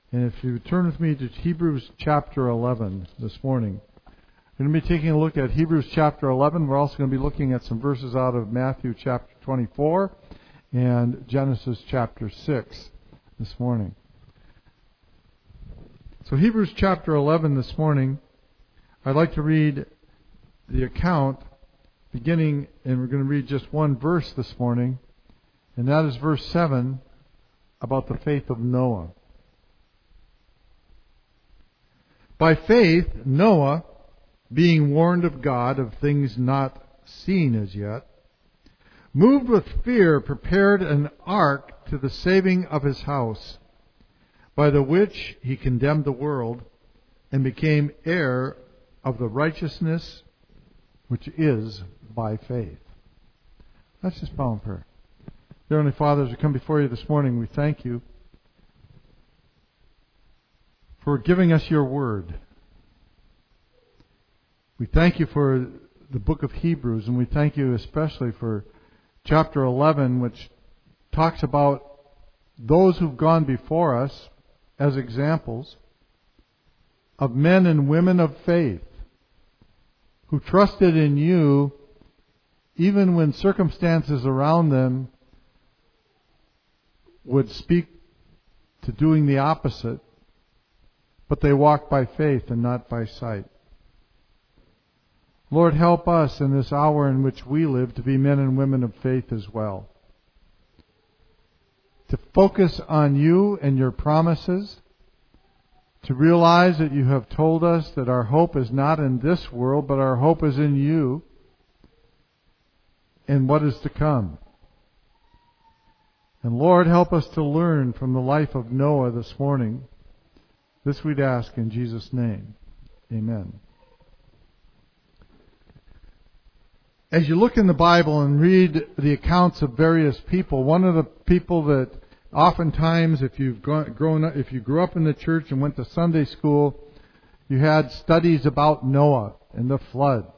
And if you turn with me to Hebrews chapter 11 this morning, we're going to be taking a look at Hebrews chapter 11. We're also going to be looking at some verses out of Matthew chapter 24 and Genesis chapter 6 this morning. So Hebrews chapter 11 this morning, I'd like to read the account beginning, and we're going to read just one verse this morning, and that is verse 7 about the faith of Noah. By faith, Noah, being warned of God of things not seen as yet, moved with fear, prepared an ark to the saving of his house, by the which he condemned the world, and became heir of the righteousness which is by faith. Let's just bow in prayer. Dear Heavenly Father, as we come before you this morning, we thank you for giving us your word. We thank you for the book of Hebrews, and we thank you especially for chapter 11, which talks about those who've gone before us as examples of men and women of faith who trusted in you even when circumstances around them would speak to doing the opposite, but they walked by faith and not by sight. Lord, help us in this hour in which we live to be men and women of faith as well. To focus on you and your promises, to realize that you have told us that our hope is not in this world, but our hope is in you and what is to come. And Lord, help us to learn from the life of Noah this morning. This we'd ask in Jesus' name. Amen. As you look in the Bible and read the accounts of various people, one of the people that oftentimes, if you grew up in the church and went to Sunday school, you had studies about Noah and the flood.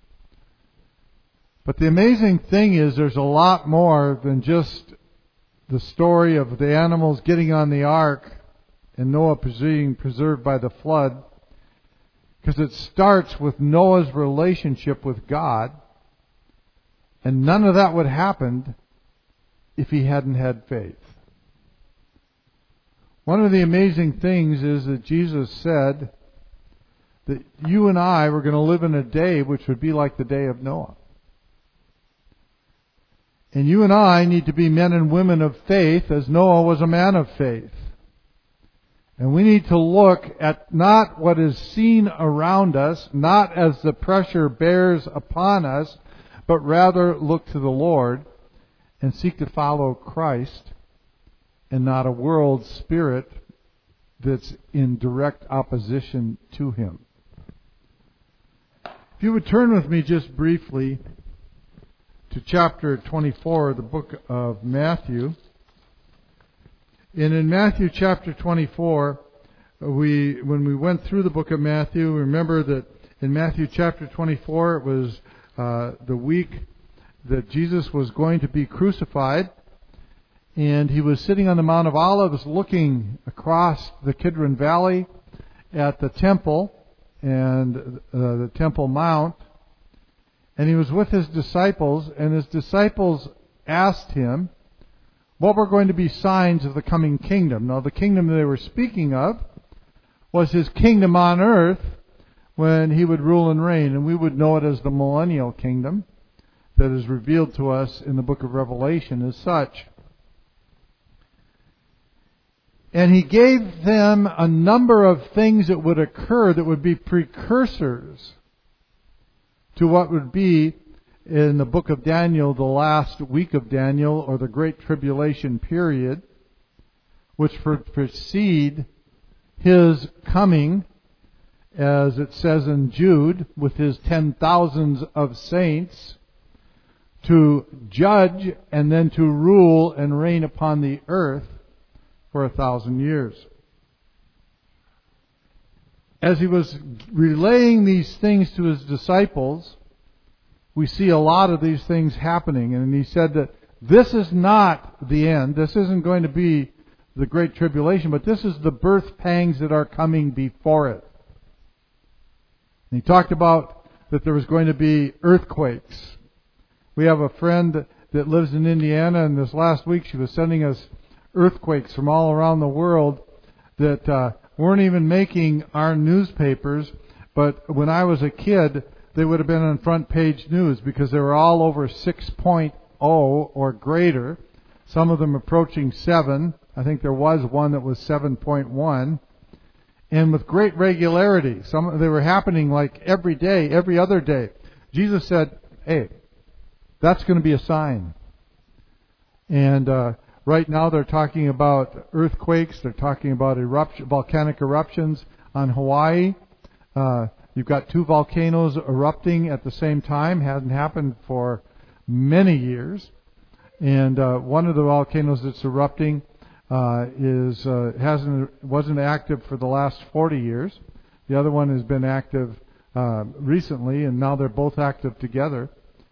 But the amazing thing is there's a lot more than just the story of the animals getting on the ark and Noah being preserved by the flood, because it starts with Noah's relationship with God, and none of that would have happened if he hadn't had faith. One of the amazing things is that Jesus said that you and I were going to live in a day which would be like the day of Noah. And you and I need to be men and women of faith as Noah was a man of faith. And we need to look at not what is seen around us, not as the pressure bears upon us, but rather look to the Lord and seek to follow Christ and not a world spirit that's in direct opposition to Him. If you would turn with me just briefly to chapter 24 of the book of Matthew. And in Matthew chapter 24, when we went through the book of Matthew, remember that in Matthew chapter 24, it was the week that Jesus was going to be crucified. And he was sitting on the Mount of Olives looking across the Kidron Valley at the temple and the Temple Mount. And he was with his disciples, and his disciples asked him what were going to be signs of the coming kingdom. Now, the kingdom they were speaking of was his kingdom on earth when he would rule and reign. And we would know it as the millennial kingdom that is revealed to us in the book of Revelation as such. And he gave them a number of things that would occur that would be precursors to what would be in the book of Daniel, the last week of Daniel, or the Great Tribulation period, which would precede his coming, as it says in Jude, with his 10,000s of saints, to judge and then to rule and reign upon the earth for 1,000 years. As he was relaying these things to his disciples, we see a lot of these things happening. And he said that this is not the end. This isn't going to be the Great Tribulation, but this is the birth pangs that are coming before it. And he talked about that there was going to be earthquakes. We have a friend that lives in Indiana, and this last week she was sending us earthquakes from all around the world that weren't even making our newspapers, but when I was a kid, they would have been on front page news because they were all over 6.0 or greater, some of them approaching 7. I think there was one that was 7.1. And with great regularity. They were happening like every day, every other day. Jesus said, hey, that's going to be a sign. And right now they're talking about earthquakes. They're talking about volcanic eruptions on Hawaii. You've got 2 volcanoes erupting at the same time. Hasn't happened for many years. And one of the volcanoes that's erupting wasn't active for the last 40 years. The other one has been active recently, and now they're both active together.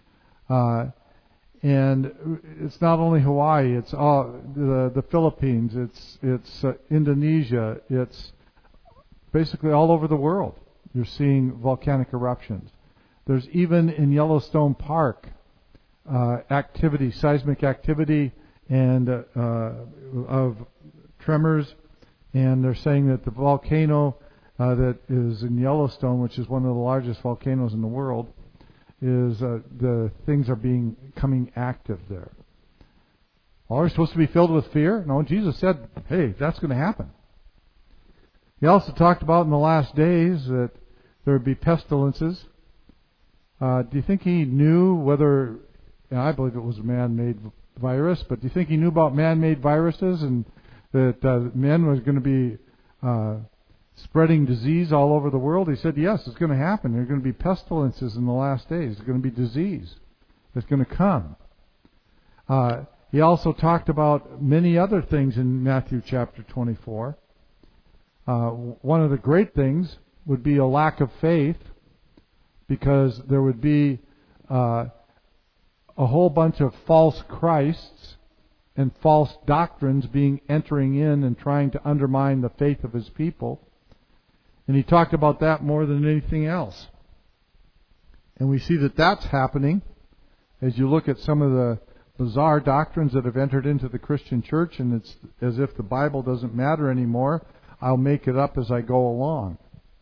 And it's not only Hawaii; it's all the Philippines. It's Indonesia. It's basically all over the world. You're seeing volcanic eruptions. There's even in Yellowstone Park seismic activity, and of tremors, and they're saying that the volcano that is in Yellowstone, which is one of the largest volcanoes in the world, is the things are coming active there. Are we supposed to be filled with fear? No, Jesus said, hey, that's going to happen. He also talked about in the last days that there would be pestilences. Do you think he knew whether, I believe it was a man-made virus, but do you think he knew about man-made viruses and that men was going to be spreading disease all over the world? He said, yes, it's going to happen. There are going to be pestilences in the last days. There's going to be disease that's going to come. He also talked about many other things in Matthew chapter 24. One of the great things would be a lack of faith, because there would be a whole bunch of false Christs and false doctrines entering in and trying to undermine the faith of his people. And he talked about that more than anything else. And we see that that's happening as you look at some of the bizarre doctrines that have entered into the Christian church, and it's as if the Bible doesn't matter anymore. I'll make it up as I go along.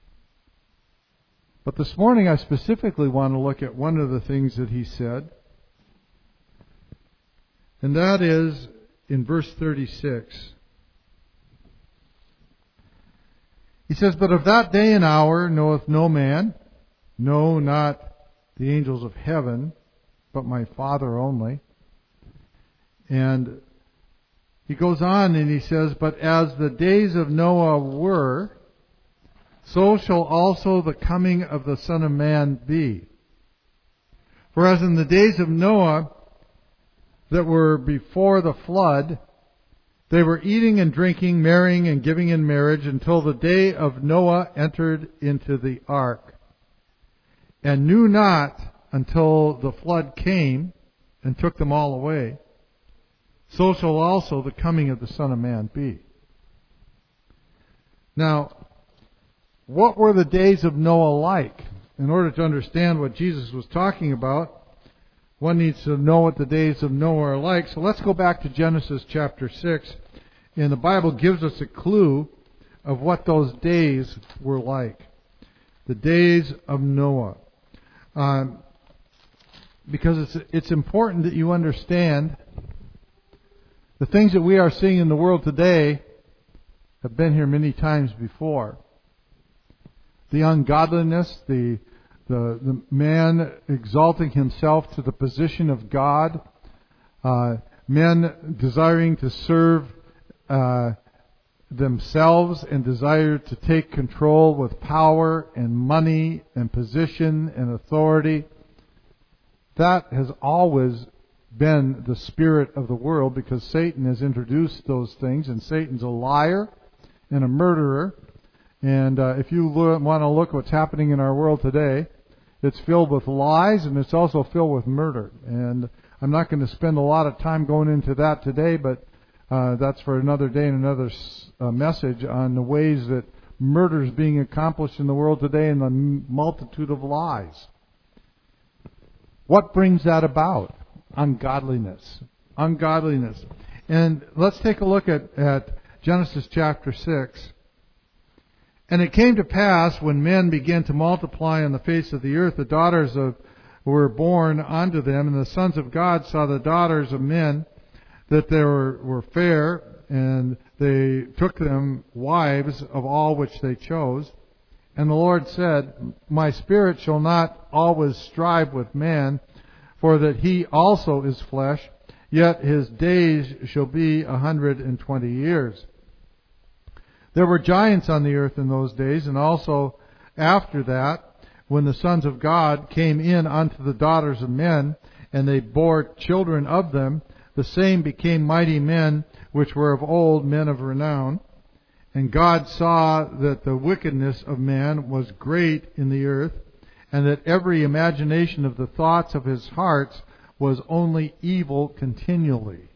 But this morning I specifically want to look at one of the things that he said, and that is in verse 36. He says, but of that day and hour knoweth no man, no, not the angels of heaven, but my Father only. And he goes on and he says, but as the days of Noah were, so shall also the coming of the Son of Man be. For as in the days of Noah that were before the flood, they were eating and drinking, marrying and giving in marriage, until the day of Noah entered into the ark, and knew not until the flood came and took them all away. So shall also the coming of the Son of Man be. Now, what were the days of Noah like? In order to understand what Jesus was talking about, one needs to know what the days of Noah are like. So let's go back to Genesis chapter 6. And the Bible gives us a clue of what those days were like. The days of Noah. Because it's important that you understand the things that we are seeing in the world today have been here many times before. The ungodliness, the man exalting himself to the position of God, men desiring to serve themselves and desire to take control with power and money and position and authority. That has always been the spirit of the world, because Satan has introduced those things, and Satan's a liar and a murderer. And if you want to look what's happening in our world today, it's filled with lies, and it's also filled with murder. And I'm not going to spend a lot of time going into that today, but That's for another day and another message on the ways that murder is being accomplished in the world today and the multitude of lies. What brings that about? Ungodliness. Ungodliness. And let's take a look at Genesis chapter 6. And it came to pass, when men began to multiply on the face of the earth, the daughters were born unto them, and the sons of God saw the daughters of men, that they were fair, and they took them wives of all which they chose. And the Lord said, My spirit shall not always strive with man, for that he also is flesh, yet his days shall be 120 years. There were giants on the earth in those days, and also after that, when the sons of God came in unto the daughters of men, and they bore children of them, the same became mighty men, which were of old, men of renown. And God saw that the wickedness of man was great in the earth, and that every imagination of the thoughts of his hearts was only evil continually.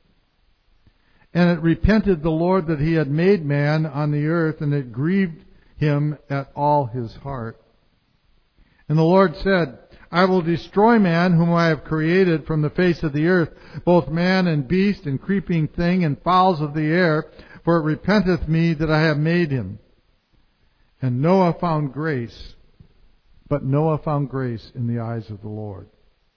And it repented the Lord that he had made man on the earth, and it grieved him at all his heart. And the Lord said, I will destroy man whom I have created from the face of the earth, both man and beast and creeping thing and fowls of the air, for it repenteth me that I have made him. And Noah found grace, but Noah found grace in the eyes of the Lord.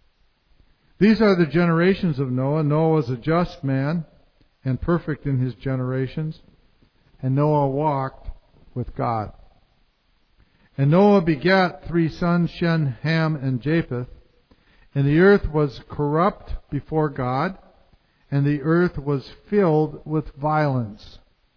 These are the generations of Noah. Noah was a just man and perfect in his generations, and Noah walked with God. And Noah begat 3 sons, Shem, Ham, and Japheth. And the earth was corrupt before God, and the earth was filled with violence.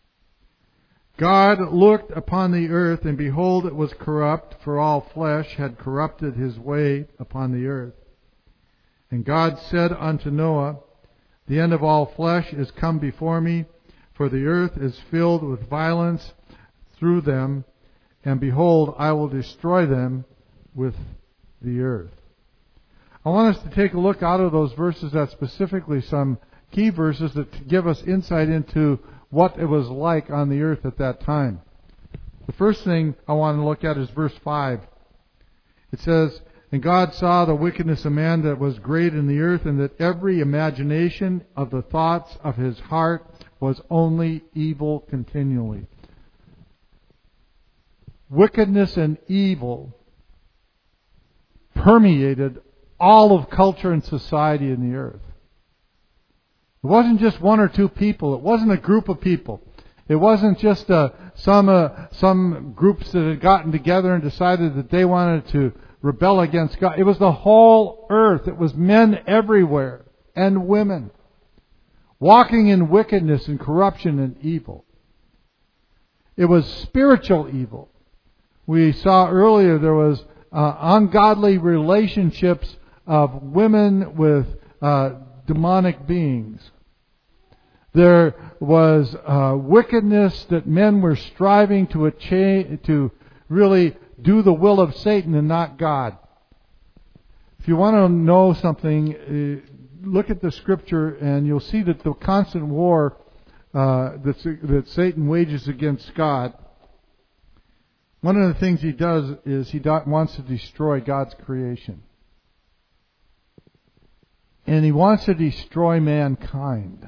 God looked upon the earth, and behold, it was corrupt, for all flesh had corrupted his way upon the earth. And God said unto Noah, The end of all flesh is come before me, for the earth is filled with violence through them, and behold, I will destroy them with the earth. I want us to take a look out of those verses at specifically some key verses that give us insight into what it was like on the earth at that time. The first thing I want to look at is verse 5. It says, And God saw the wickedness of man that was great in the earth, and that every imagination of the thoughts of his heart was only evil continually. Wickedness and evil permeated all of culture and society in the earth. It wasn't just one or two people. It wasn't a group of people. It wasn't just some groups that had gotten together and decided that they wanted to rebel against God. It was the whole earth. It was men everywhere and women walking in wickedness and corruption and evil. It was spiritual evil. We saw earlier there was ungodly relationships of women with demonic beings. There was wickedness that men were striving to really do the will of Satan and not God. If you want to know something, look at the Scripture and you'll see that the constant war that Satan wages against God, one of the things he does is he wants to destroy God's creation. And he wants to destroy mankind.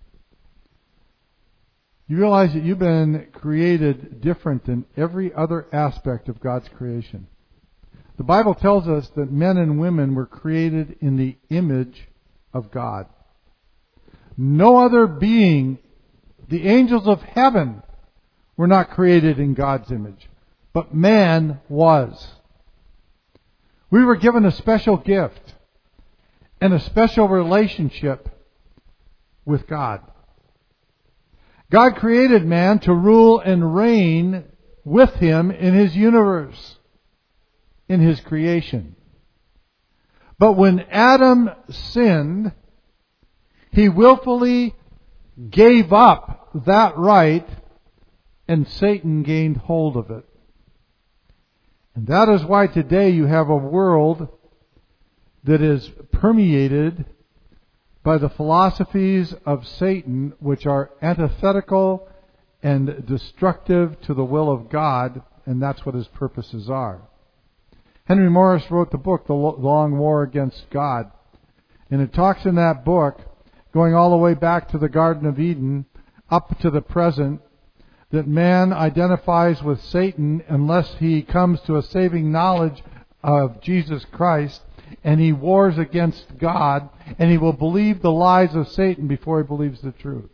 You realize that you've been created different than every other aspect of God's creation. The Bible tells us that men and women were created in the image of God. No other being, the angels of heaven, were not created in God's image. But man was. We were given a special gift and a special relationship with God. God created man to rule and reign with him in his universe, in his creation. But when Adam sinned, he willfully gave up that right, and Satan gained hold of it. And that is why today you have a world that is permeated by the philosophies of Satan, which are antithetical and destructive to the will of God, and that's what his purposes are. Henry Morris wrote the book, The Long War Against God, and it talks in that book, going all the way back to the Garden of Eden, up to the present, that man identifies with Satan unless he comes to a saving knowledge of Jesus Christ, and he wars against God, and he will believe the lies of Satan before he believes the truth.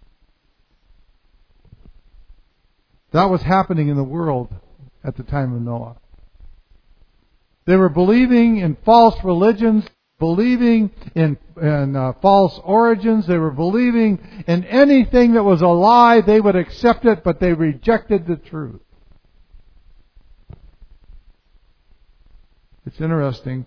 That was happening in the world at the time of Noah. They were believing in false religions, believing in false origins. They were believing in anything that was a lie. They would accept it, but they rejected the truth. It's interesting.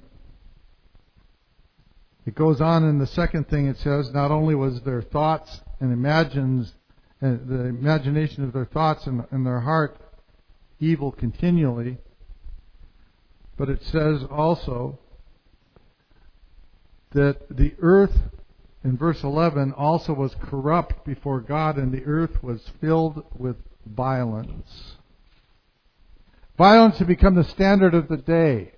It goes on in the second thing it says, not only was their thoughts and the imagination of their thoughts and their heart evil continually, but it says also that the earth, in verse 11, also was corrupt before God, and the earth was filled with violence. Violence had become the standard of the day.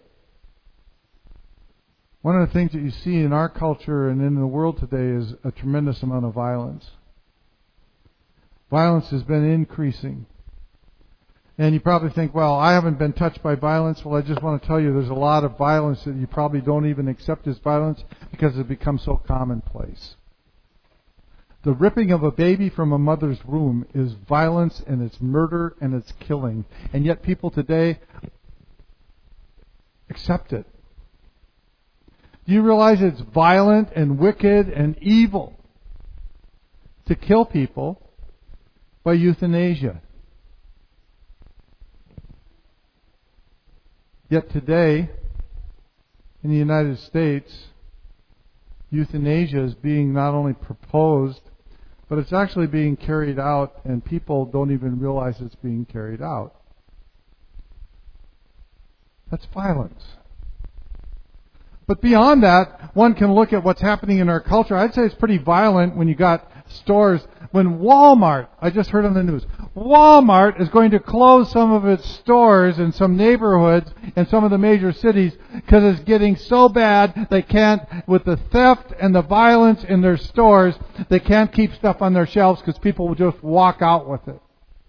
One of the things that you see in our culture and in the world today is a tremendous amount of violence. Violence has been increasing. And you probably think, well, I haven't been touched by violence. Well, I just want to tell you there's a lot of violence that you probably don't even accept as violence because it becomes so commonplace. The ripping of a baby from a mother's womb is violence, and it's murder, and it's killing. And yet people today accept it. Do you realize it's violent and wicked and evil to kill people by euthanasia? Yet today, in the United States, euthanasia is being not only proposed, but it's actually being carried out, and people don't even realize it's being carried out. That's violence. But beyond that, one can look at what's happening in our culture. I'd say it's pretty violent when you got stores. When Walmart, I just heard on the news, Walmart is going to close some of its stores in some neighborhoods in some of the major cities because it's getting so bad they can't, with the theft and the violence in their stores, they can't keep stuff on their shelves because people will just walk out with it.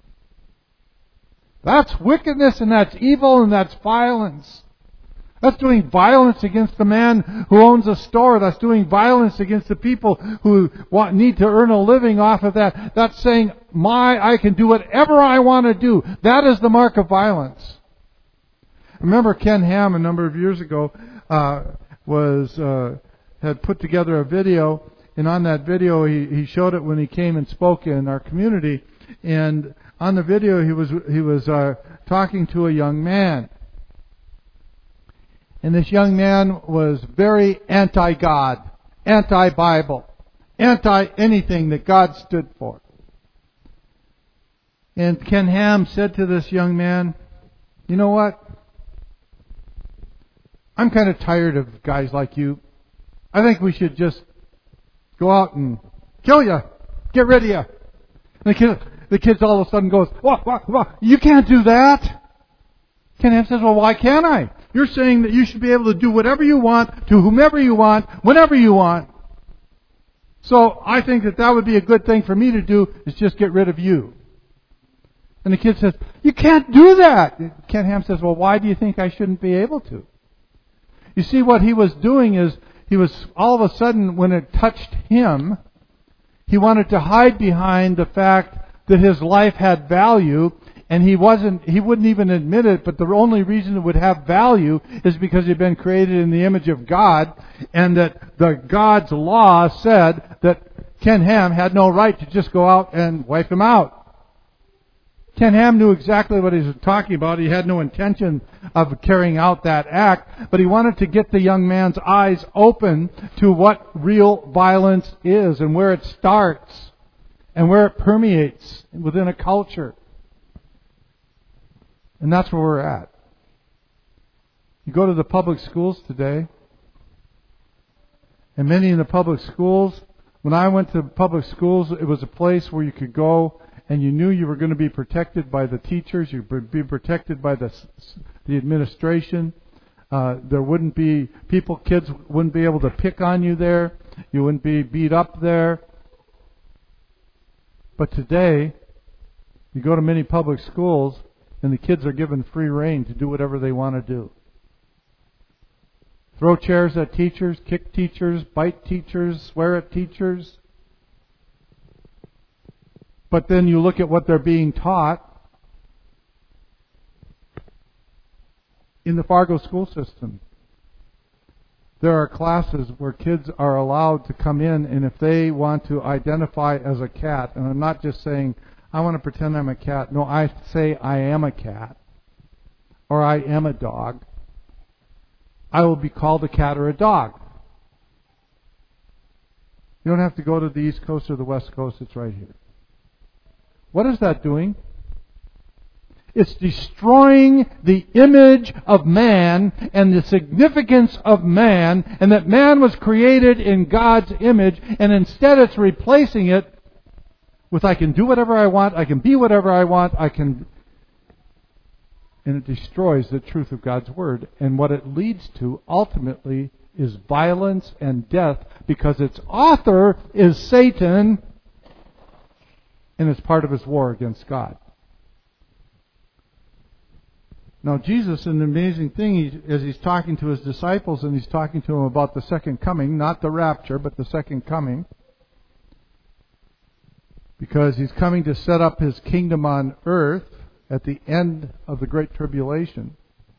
That's wickedness, and that's evil, and that's violence. That's doing violence against the man who owns a store. That's doing violence against the people who need to earn a living off of that. That's saying, I can do whatever I want to do. That is the mark of violence. I remember Ken Ham a number of years ago had put together a video, and on that video he showed it when he came and spoke in our community. And on the video he was talking to a young man. And this young man was very anti-God, anti-Bible, anti-anything that God stood for. And Ken Ham said to this young man, you know what? I'm kind of tired of guys like you. I think we should just go out and kill you, get rid of you. And the kid all of a sudden goes, what? You can't do that. Ken Ham says, well, why can't I? You're saying that you should be able to do whatever you want, to whomever you want, whenever you want. So I think that would be a good thing for me to do, is just get rid of you. And the kid says, you can't do that. Ken Ham says, well, why do you think I shouldn't be able to? You see, what he was doing is, he was all of a sudden, when it touched him, he wanted to hide behind the fact that his life had value. And he wouldn't even admit it, but the only reason it would have value is because he'd been created in the image of God, and that God's law said that Ken Ham had no right to just go out and wipe him out. Ken Ham knew exactly what he was talking about. He had no intention of carrying out that act, but he wanted to get the young man's eyes open to what real violence is, and where it starts, and where it permeates within a culture. And that's where we're at. You go to the public schools today, And many in the public schools, when I went to public schools, it was a place where you could go and you knew you were going to be protected by the teachers, you would be protected by the administration. There wouldn't be, kids wouldn't be able to pick on you there. You wouldn't be beat up there. But today, you go to many public schools and the kids are given free rein to do whatever they want to do. Throw chairs at teachers, kick teachers, bite teachers, swear at teachers. But then you look at what they're being taught in the Fargo school system. There are classes where kids are allowed to come in, and if they want to identify as a cat, and I'm not just saying, I want to pretend I'm a cat. No, I say I am a cat, or I am a dog. I will be called a cat or a dog. You don't have to go to the East Coast or the West Coast. It's right here. What is that doing? It's destroying the image of man and the significance of man, and that man was created in God's image, and instead it's replacing it with I can do whatever I want, I can be whatever I want, and it destroys the truth of God's Word. And what it leads to ultimately is violence and death, because its author is Satan, and it's part of his war against God. Now Jesus, an amazing thing, as he's talking to his disciples and he's talking to them about the second coming, not the rapture, but the second coming, because he's coming to set up his kingdom on earth at the end of the Great Tribulation.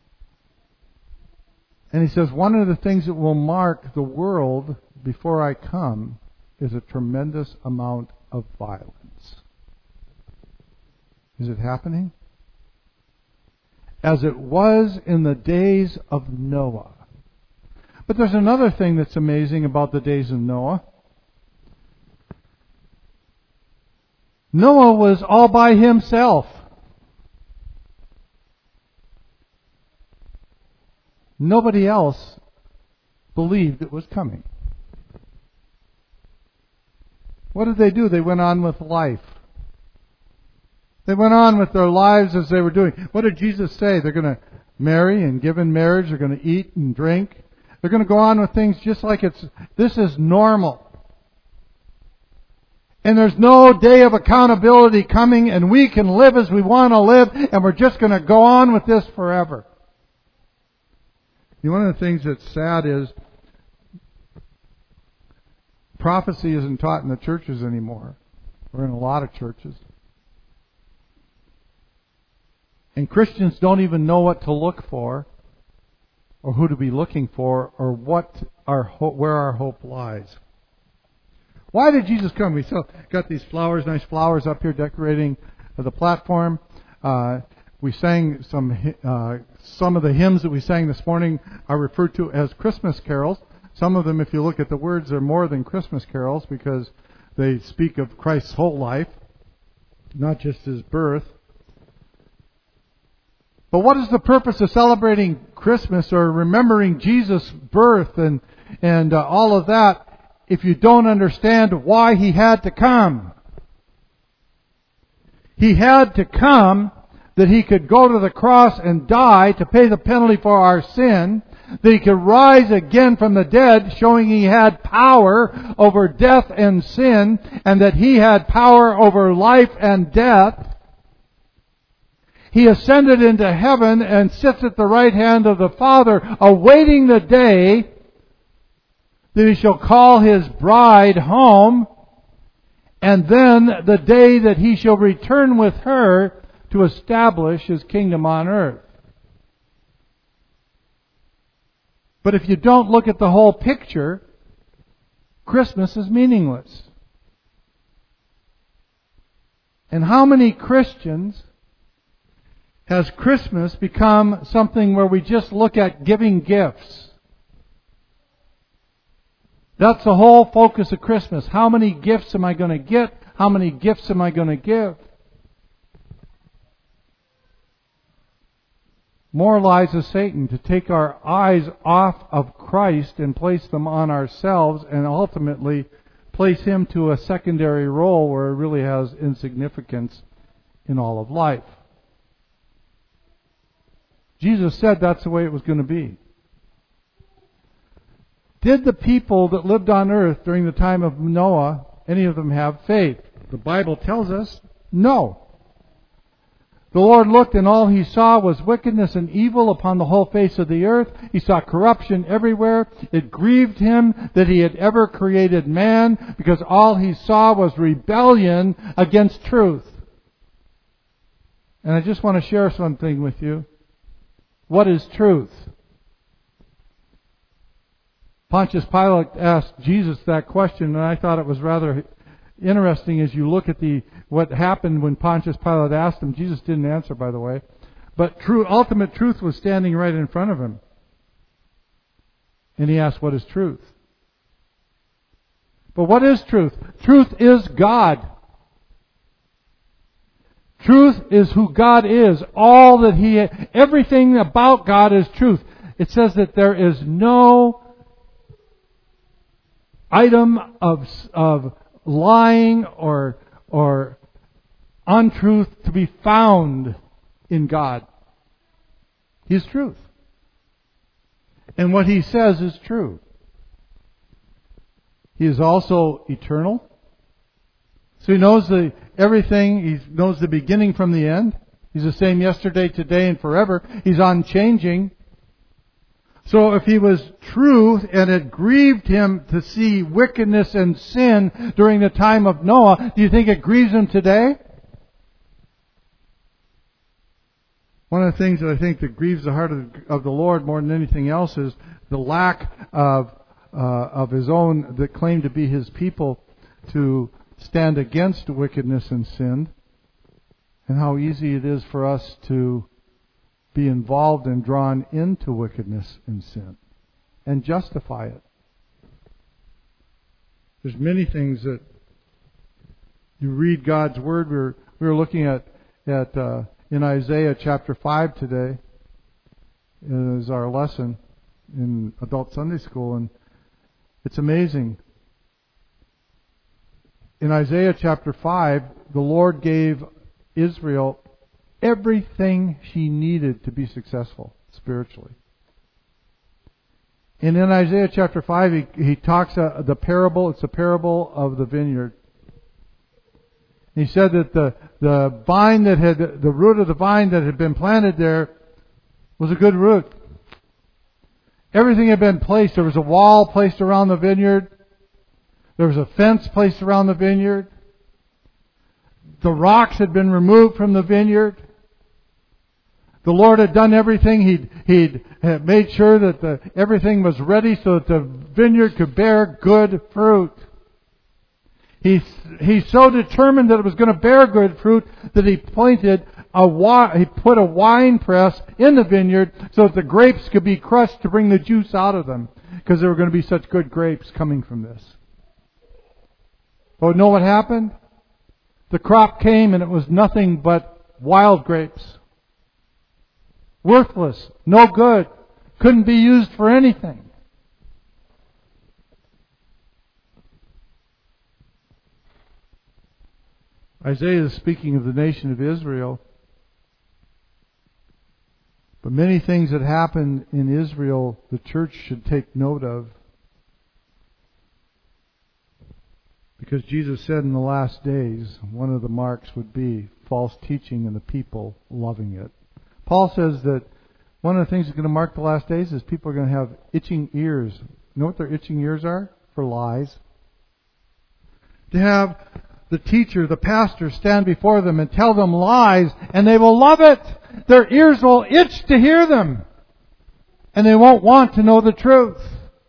And he says, one of the things that will mark the world before I come is a tremendous amount of violence. Is it happening? As it was in the days of Noah. But there's another thing that's amazing about the days of Noah. Noah was all by himself. Nobody else believed it was coming. What did they do? They went on with life. They went on with their lives as they were doing. What did Jesus say? They're going to marry and give in marriage. They're going to eat and drink. They're going to go on with things just like this is normal. And there's no day of accountability coming, and we can live as we want to live, and we're just going to go on with this forever. One of the things that's sad is prophecy isn't taught in the churches anymore, or in a lot of churches. And Christians don't even know what to look for, or who to be looking for, or where our hope lies. Why did Jesus come? We got these flowers, nice flowers up here decorating the platform. We sang some of the hymns that we sang this morning are referred to as Christmas carols. Some of them, if you look at the words, are more than Christmas carols because they speak of Christ's whole life, not just His birth. But what is the purpose of celebrating Christmas or remembering Jesus' birth and all of that if you don't understand why He had to come? He had to come that He could go to the cross and die to pay the penalty for our sin, that He could rise again from the dead, showing He had power over death and sin, and that He had power over life and death. He ascended into heaven and sits at the right hand of the Father, awaiting the day that He shall call His bride home, and then the day that He shall return with her to establish His kingdom on earth. But if you don't look at the whole picture, Christmas is meaningless. And how many Christians has Christmas become something where we just look at giving gifts? That's the whole focus of Christmas. How many gifts am I going to get? How many gifts am I going to give? more lies of Satan, to take our eyes off of Christ and place them on ourselves, and ultimately place Him to a secondary role where it really has insignificance in all of life. Jesus said that's the way it was going to be. Did the people that lived on earth during the time of Noah, any of them have faith? The Bible tells us no. The Lord looked, and all He saw was wickedness and evil upon the whole face of the earth. He saw corruption everywhere. It grieved Him that He had ever created man, because all He saw was rebellion against truth. And I just want to share something with you. What is truth? Pontius Pilate asked Jesus that question, and I thought it was rather interesting as you look at what happened when Pontius Pilate asked him. Jesus didn't answer, by the way. But ultimate truth was standing right in front of him. And he asked, what is truth? But what is truth? Truth is God. Truth is who God is. Everything about God is truth. It says that there is no item of lying or untruth to be found in God. He is truth. And what He says is true. He is also eternal. So He knows everything. He knows the beginning from the end. He's the same yesterday, today, and forever. He's unchanging. So if He was truth and it grieved Him to see wickedness and sin during the time of Noah, do you think it grieves Him today? One of the things that I think that grieves the heart of the Lord more than anything else is the lack of His own that claim to be His people to stand against wickedness and sin, and how easy it is for us to be involved and drawn into wickedness and sin and justify it. There's many things that you read God's Word. We were looking at in Isaiah chapter 5 today as our lesson in Adult Sunday School, and it's amazing. In Isaiah chapter 5, the Lord gave Israel everything she needed to be successful spiritually. And in Isaiah chapter 5, he talks the parable. It's a parable of the vineyard. He said that the vine the root of the vine that had been planted there was a good root. Everything had been placed. There was a wall placed around the vineyard. There was a fence placed around the vineyard. The rocks had been removed from the vineyard. The Lord had done everything. He'd made sure that everything was ready so that the vineyard could bear good fruit. He's so determined that it was going to bear good fruit that he put a wine press in the vineyard so that the grapes could be crushed to bring the juice out of them, because there were going to be such good grapes coming from this. But know what happened? The crop came and it was nothing but wild grapes. Worthless, no good, couldn't be used for anything. Isaiah is speaking of the nation of Israel. But many things that happened in Israel, the church should take note of. Because Jesus said in the last days, one of the marks would be false teaching and the people loving it. Paul says that one of the things that's going to mark the last days is people are going to have itching ears. You know what their itching ears are? For lies. To have the teacher, the pastor, stand before them and tell them lies, and they will love it. Their ears will itch to hear them. And they won't want to know the truth.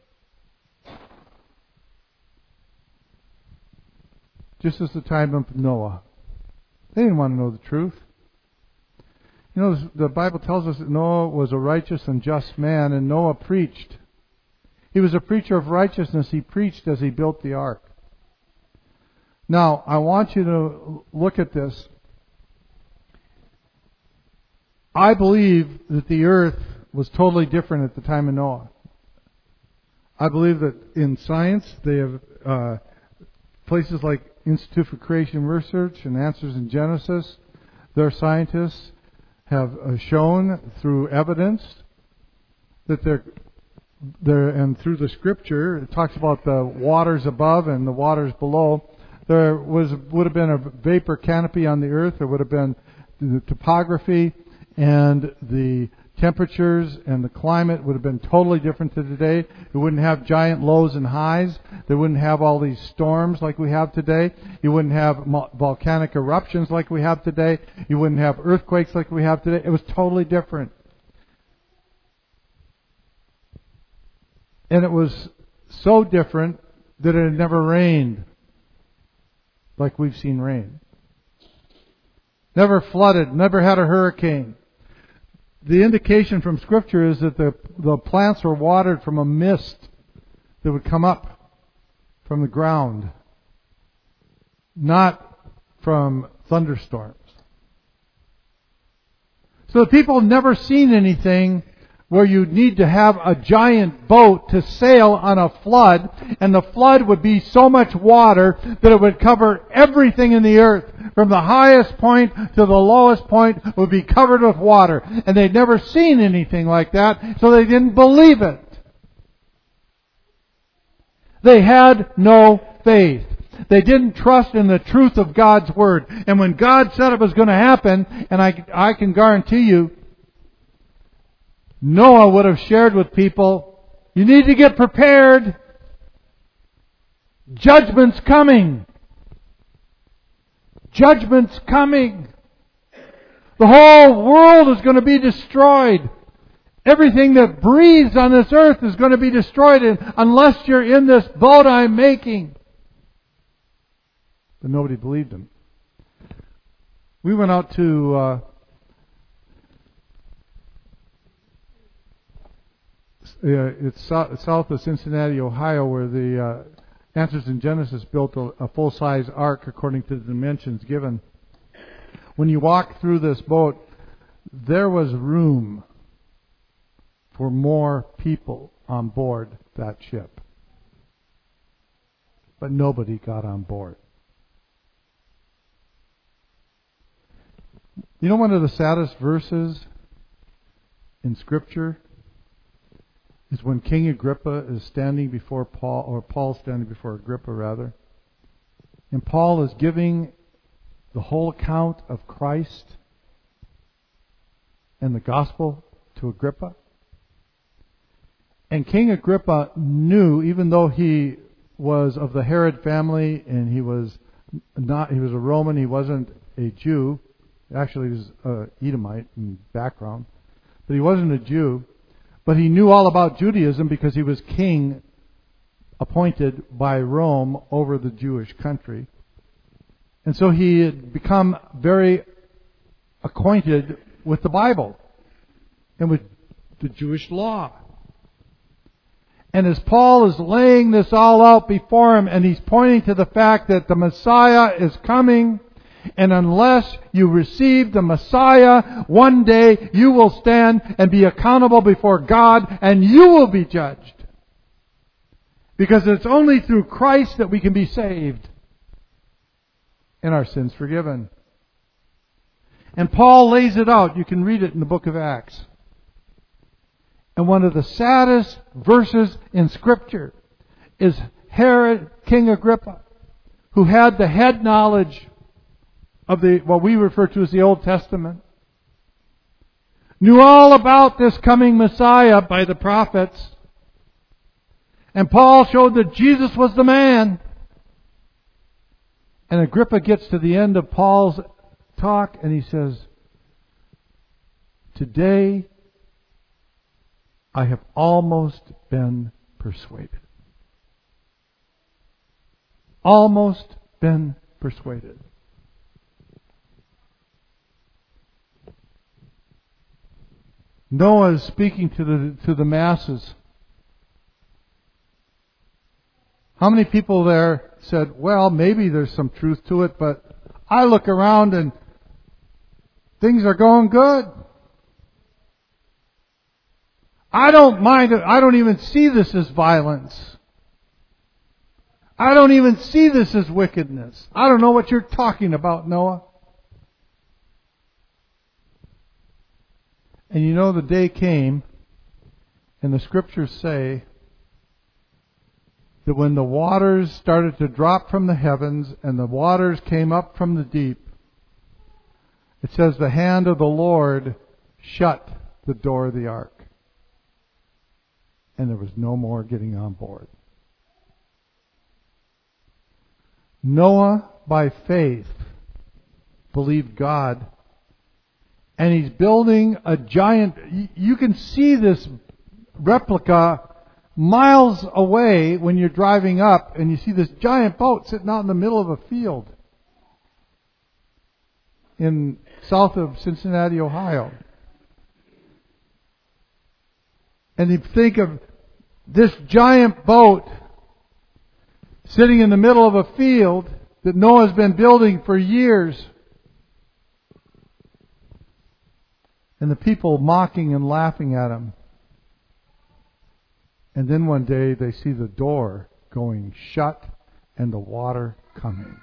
Just as the time of Noah. They didn't want to know the truth. You know, the Bible tells us that Noah was a righteous and just man, and Noah preached. He was a preacher of righteousness. He preached as he built the ark. Now, I want you to look at this. I believe that the earth was totally different at the time of Noah. I believe that in science they have places like Institute for Creation Research and Answers in Genesis. Their scientists have shown through evidence that and through the Scripture, it talks about the waters above and the waters below. There would have been a vapor canopy on the earth. There would have been the topography and the temperatures and the climate would have been totally different to today. It wouldn't have giant lows and highs. They wouldn't have all these storms like we have today. You wouldn't have volcanic eruptions like we have today. You wouldn't have earthquakes like we have today. It was totally different. And it was so different that it had never rained like we've seen rain. Never flooded, never had a hurricane. The indication from Scripture is that the plants were watered from a mist that would come up from the ground, not from thunderstorms. So the people have never seen anything where you need to have a giant boat to sail on a flood, and the flood would be so much water that it would cover everything in the earth. From the highest point to the lowest point would be covered with water. And they'd never seen anything like that, so they didn't believe it. They had no faith. They didn't trust in the truth of God's Word. And when God said it was going to happen, and I can guarantee you, Noah would have shared with people, you need to get prepared. Judgment's coming. Judgment's coming. The whole world is going to be destroyed. Everything that breathes on this earth is going to be destroyed unless you're in this boat I'm making. But nobody believed him. We went out to it's south of Cincinnati, Ohio, where the Answers in Genesis built a full-size ark according to the dimensions given. When you walk through this boat, there was room for more people on board that ship. But nobody got on board. You know one of the saddest verses in Scripture is when King Agrippa is standing before Paul, or Paul's standing before Agrippa rather. And Paul is giving the whole account of Christ and the gospel to Agrippa. And King Agrippa knew, even though he was of the Herod family and he was a Roman, he wasn't a Jew. Actually, he was an Edomite in background. But he wasn't a Jew. But he knew all about Judaism because he was king appointed by Rome over the Jewish country. And so he had become very acquainted with the Bible and with the Jewish law. And as Paul is laying this all out before him, and he's pointing to the fact that the Messiah is coming, and unless you receive the Messiah, one day you will stand and be accountable before God, and you will be judged. Because it's only through Christ that we can be saved and our sins forgiven. And Paul lays it out. You can read it in the book of Acts. And one of the saddest verses in Scripture is Herod, King Agrippa, who had the head knowledge of what we refer to as the Old Testament, knew all about this coming Messiah by the prophets. And Paul showed that Jesus was the man. And Agrippa gets to the end of Paul's talk and he says, today I have almost been persuaded. Almost been persuaded. Noah is speaking to the masses. How many people there said, well, maybe there's some truth to it, but I look around and things are going good. I don't mind it. I don't even see this as violence. I don't even see this as wickedness. I don't know what you're talking about, Noah. And you know, the day came, and the scriptures say that when the waters started to drop from the heavens and the waters came up from the deep, it says the hand of the Lord shut the door of the ark. And there was no more getting on board. Noah, by faith, believed God. And he's building a giant... You can see this replica miles away when you're driving up, and you see this giant boat sitting out in the middle of a field in south of Cincinnati, Ohio. And you think of this giant boat sitting in the middle of a field that Noah's been building for years. And the people mocking and laughing at him. And then one day they see the door going shut and the water coming.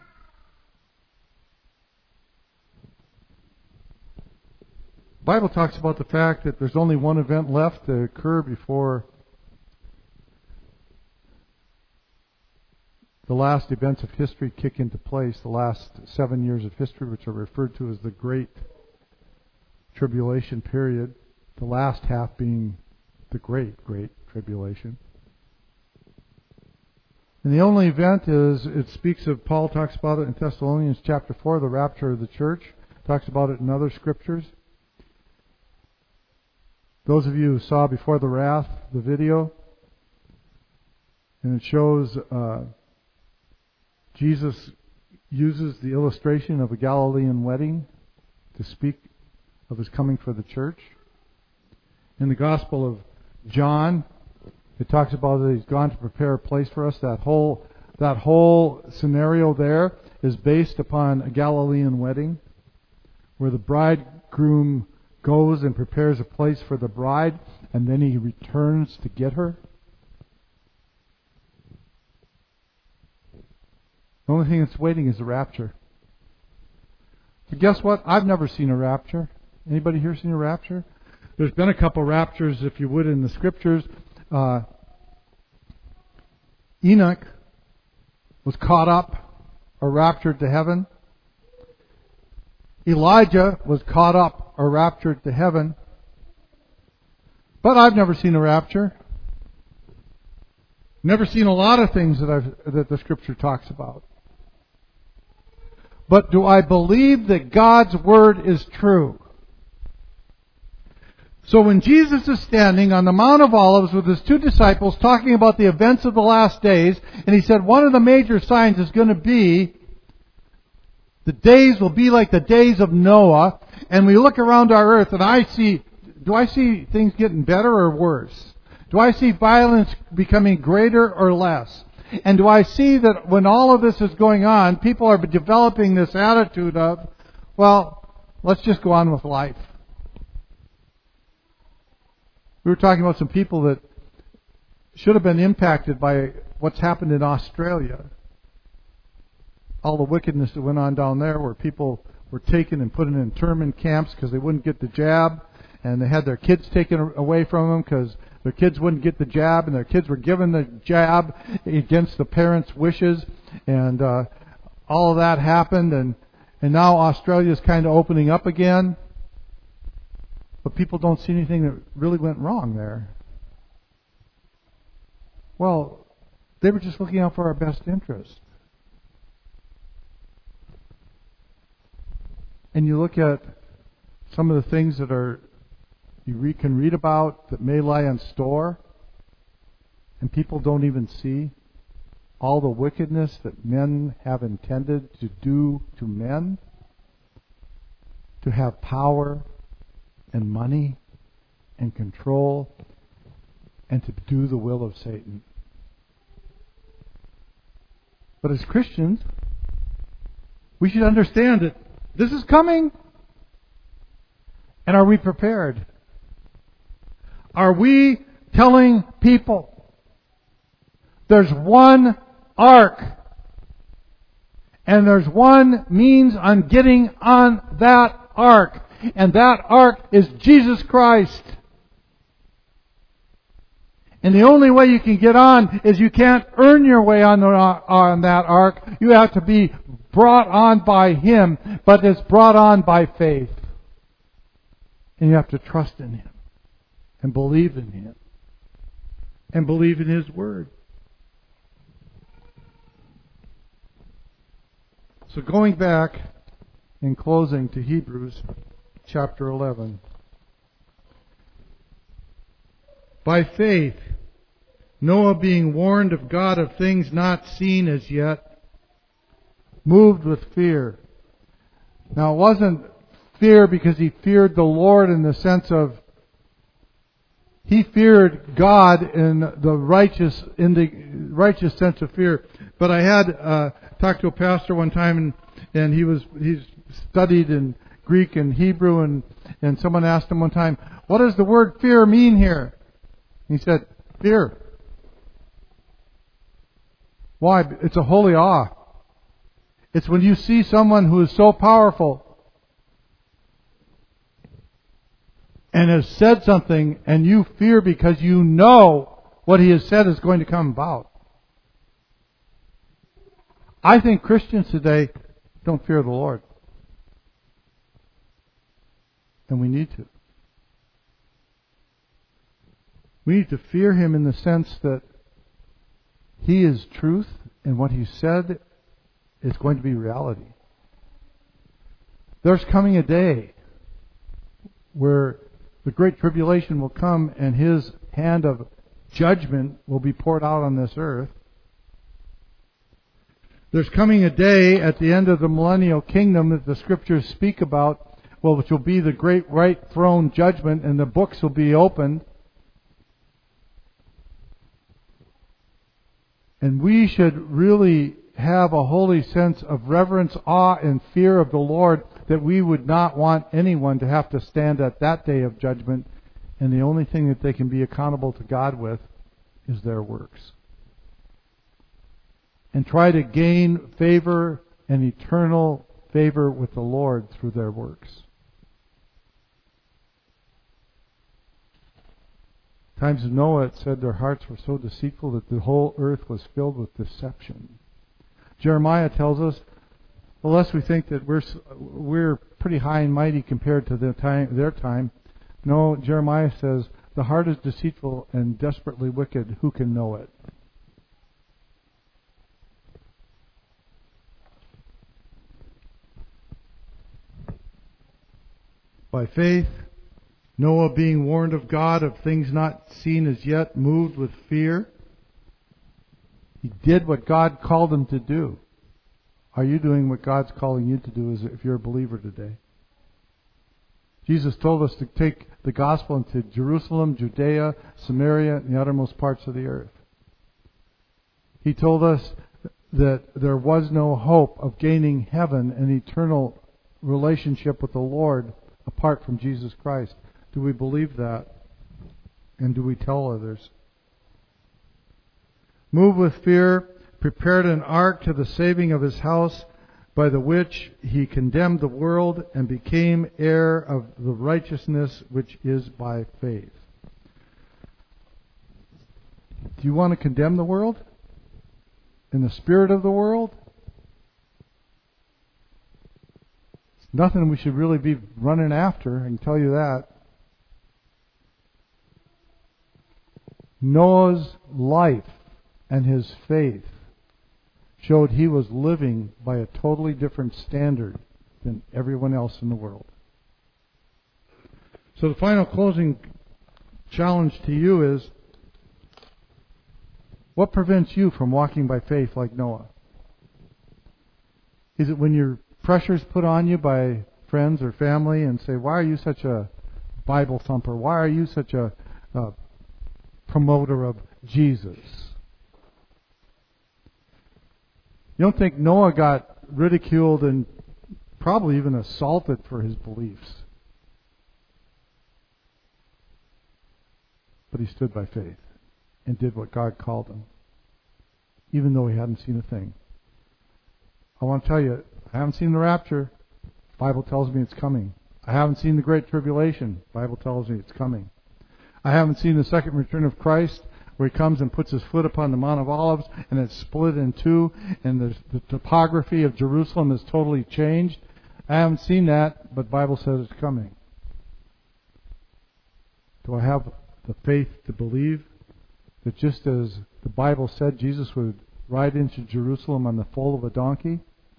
The Bible talks about the fact that there's only one event left to occur before the last events of history kick into place, the last 7 years of history, which are referred to as the Great Tribulation period, the last half being the Great Tribulation. And the only event is, it speaks of, Paul talks about it in Thessalonians chapter 4, the rapture of the church, talks about it in other scriptures. Those of you who saw Before the Wrath, the video, and it shows Jesus uses the illustration of a Galilean wedding to speak of his coming for the church. In the Gospel of John, it talks about that he's gone to prepare a place for us. That whole scenario there is based upon a Galilean wedding, where the bridegroom goes and prepares a place for the bride, and then he returns to get her. The only thing that's waiting is the rapture. But guess what? I've never seen a rapture. Anybody here seen a rapture? There's been a couple raptures, if you would, in the scriptures. Enoch was caught up or raptured to heaven. Elijah was caught up or raptured to heaven. But I've never seen a rapture. Never seen a lot of things that the Scripture talks about. But do I believe that God's Word is true? So when Jesus is standing on the Mount of Olives with his two disciples talking about the events of the last days, and he said one of the major signs is going to be the days will be like the days of Noah, and we look around our earth and do I see things getting better or worse? Do I see violence becoming greater or less? And do I see that when all of this is going on, people are developing this attitude of, well, let's just go on with life. We were talking about some people that should have been impacted by what's happened in Australia. All the wickedness that went on down there, where people were taken and put in internment camps because they wouldn't get the jab, and they had their kids taken away from them because their kids wouldn't get the jab, and their kids were given the jab against the parents' wishes, and all of that happened, and now Australia's kind of opening up again. But people don't see anything that really went wrong there. Well, they were just looking out for our best interest. And you look at some of the things that you can read about that may lie in store, and people don't even see all the wickedness that men have intended to do to men, to have power and money and control, and to do the will of Satan. But as Christians, we should understand that this is coming. And are we prepared? Are we telling people there's one ark and there's one means on getting on that ark, and that ark is Jesus Christ? And the only way you can get on is you can't earn your way on that ark. You have to be brought on by Him, but it's brought on by faith. And you have to trust in Him and believe in Him and believe in His Word. So going back in closing to Hebrews chapter 11. By faith, Noah, being warned of God of things not seen as yet, moved with fear. Now it wasn't fear because he feared the Lord in the sense of he feared God in the righteous sense of fear. But I had talked to a pastor one time, and he's studied in Greek and Hebrew, and someone asked him one time, "What does the word fear mean here?" He said, "Fear." Why? It's a holy awe. It's when you see someone who is so powerful and has said something and you fear because you know what he has said is going to come about. I think Christians today don't fear the Lord. And we need to. We need to fear Him in the sense that He is truth, and what He said is going to be reality. There's coming a day where the Great Tribulation will come and His hand of judgment will be poured out on this earth. There's coming a day at the end of the millennial kingdom that the Scriptures speak about, which will be the great white throne judgment, and the books will be opened. And we should really have a holy sense of reverence, awe, and fear of the Lord, that we would not want anyone to have to stand at that day of judgment, and the only thing that they can be accountable to God with is their works. And try to gain favor and eternal favor with the Lord through their works. Times of Noah, it said their hearts were so deceitful that the whole earth was filled with deception. Jeremiah tells us, unless we think that we're pretty high and mighty compared to their time. No, Jeremiah says, the heart is deceitful and desperately wicked. Who can know it? By faith, Noah, being warned of God of things not seen as yet, moved with fear. He did what God called him to do. Are you doing what God's calling you to do if you're a believer today? Jesus told us to take the gospel into Jerusalem, Judea, Samaria, and the uttermost parts of the earth. He told us that there was no hope of gaining heaven and eternal relationship with the Lord apart from Jesus Christ. Do we believe that? And do we tell others? Moved with fear, prepared an ark to the saving of his house, by the which he condemned the world and became heir of the righteousness which is by faith. Do you want to condemn the world? In the spirit of the world? It's nothing we should really be running after, I can tell you that. Noah's life and his faith showed he was living by a totally different standard than everyone else in the world. So the final closing challenge to you is, what prevents you from walking by faith like Noah? Is it when your pressure's put on you by friends or family and say, why are you such a Bible thumper? Why are you such a promoter of Jesus? You don't think Noah got ridiculed and probably even assaulted for his beliefs? but he stood by faith and did what God called him, even though he hadn't seen a thing. I want to tell you, I haven't seen the rapture. The Bible tells me it's coming. I haven't seen the Great Tribulation. The Bible tells me it's coming. I haven't seen the second return of Christ, where he comes and puts his foot upon the Mount of Olives, and it's split in two, and the topography of Jerusalem is totally changed. I haven't seen that, but the Bible says it's coming. Do I have the faith to believe that just as the Bible said Jesus would ride into Jerusalem on the foal of a donkey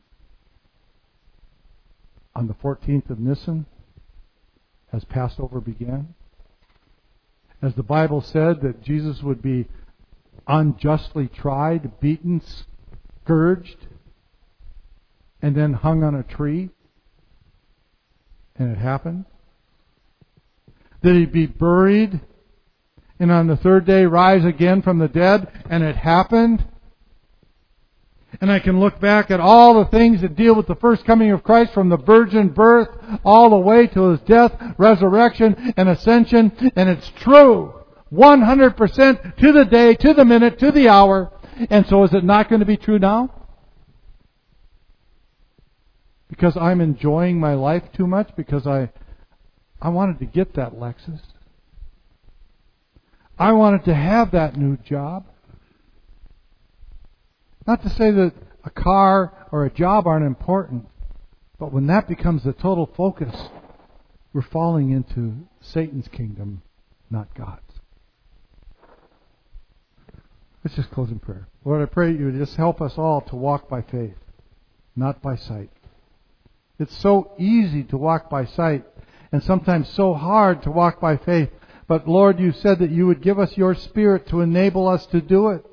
on the 14th of Nisan, as Passover began? As the Bible said that Jesus would be unjustly tried, beaten, scourged, and then hung on a tree? And it happened. That he'd be buried and on the third day rise again from the dead? And it happened. And I can look back at all the things that deal with the first coming of Christ, from the virgin birth all the way to his death, resurrection, and ascension. And it's true. 100% to the day, to the minute, to the hour. And so is it not going to be true now? Because I'm enjoying my life too much? Because I wanted to get that Lexus. I wanted to have that new job. Not to say that a car or a job aren't important, but when that becomes the total focus, we're falling into Satan's kingdom, not God's. Let's just close in prayer. Lord, I pray you would just help us all to walk by faith, not by sight. It's so easy to walk by sight, and sometimes so hard to walk by faith. But Lord, you said that you would give us your Spirit to enable us to do it.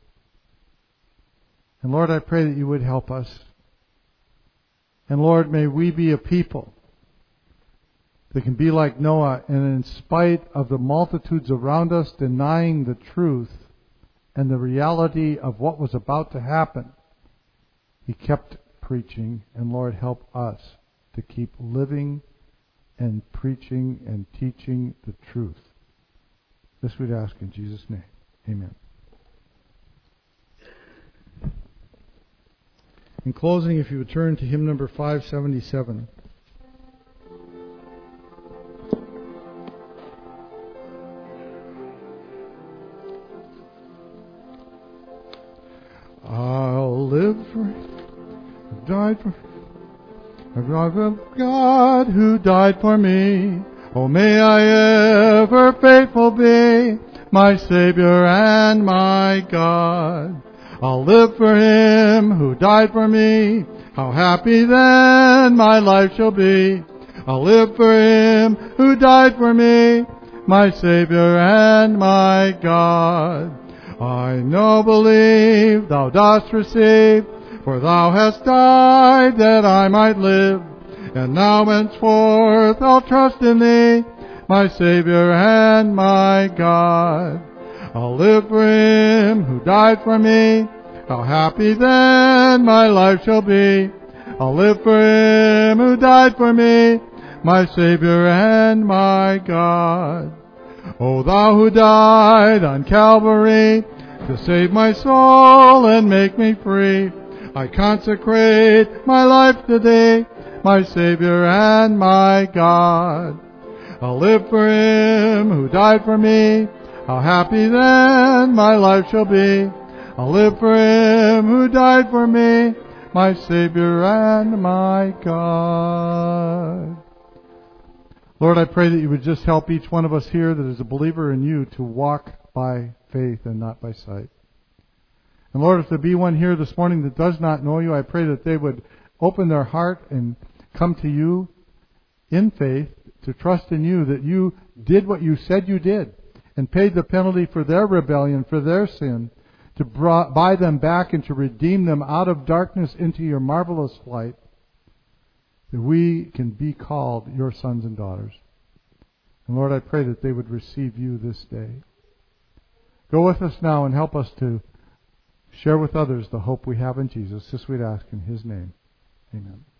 And Lord, I pray that you would help us. And Lord, may we be a people that can be like Noah, and in spite of the multitudes around us denying the truth and the reality of what was about to happen, he kept preaching. And Lord, help us to keep living and preaching and teaching the truth. This we'd ask in Jesus' name. Amen. In closing, if you would turn to hymn number 577. I'll live for Him, died for God who died for me. Oh, may I ever faithful be, my Savior and my God. I'll live for Him who died for me. How happy then my life shall be. I'll live for Him who died for me, my Savior and my God. I know, believe, thou dost receive, for thou hast died that I might live. And now henceforth I'll trust in thee, my Savior and my God. I'll live for Him who died for me. How happy then my life shall be. I'll live for Him who died for me, my Savior and my God. O thou who died on Calvary to save my soul and make me free, I consecrate my life to thee, my Savior and my God. I'll live for Him who died for me. How happy then my life shall be. I'll live for Him who died for me, my Savior and my God. Lord, I pray that you would just help each one of us here that is a believer in you to walk by faith and not by sight. And Lord, if there be one here this morning that does not know you, I pray that they would open their heart and come to you in faith, to trust in you, that you did what you said you did and paid the penalty for their rebellion, for their sin, to buy them back and to redeem them out of darkness into your marvelous light, that we can be called your sons and daughters. And Lord, I pray that they would receive you this day. Go with us now and help us to share with others the hope we have in Jesus. This we'd ask in His name. Amen.